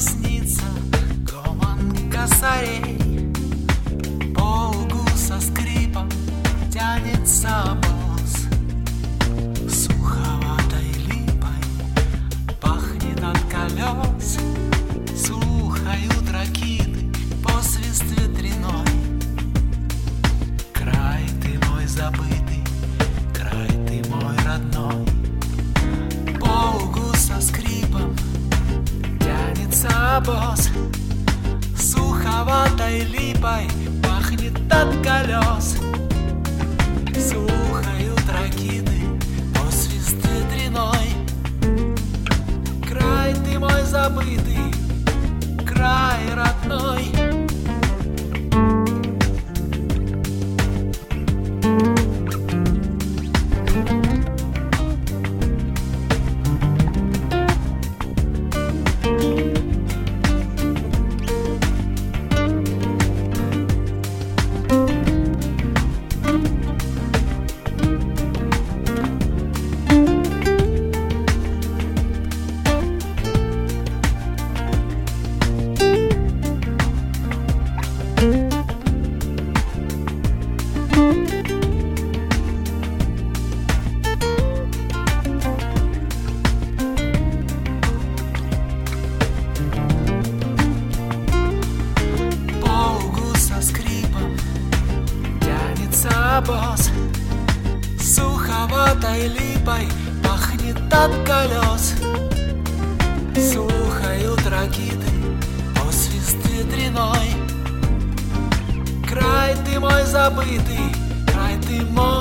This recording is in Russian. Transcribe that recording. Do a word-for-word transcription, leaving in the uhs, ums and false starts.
снится гомон косарей. По лугу со скрипом тянется обоз, суховатой липой пахнет от колес. Слухают ракиты, посвист ветряной. Край ты мой забытый, край ты мой родной. По лугу со скрипом тянется обоз, суховатой липой пахнет от колес. Слухают ракиты, посвист ветряной. Край ты мой забытый, край родной. Обоз, суховатой липой пахнет от колес. Слухают ракиты, посвист ветряной. Край ты мой забытый, край ты мой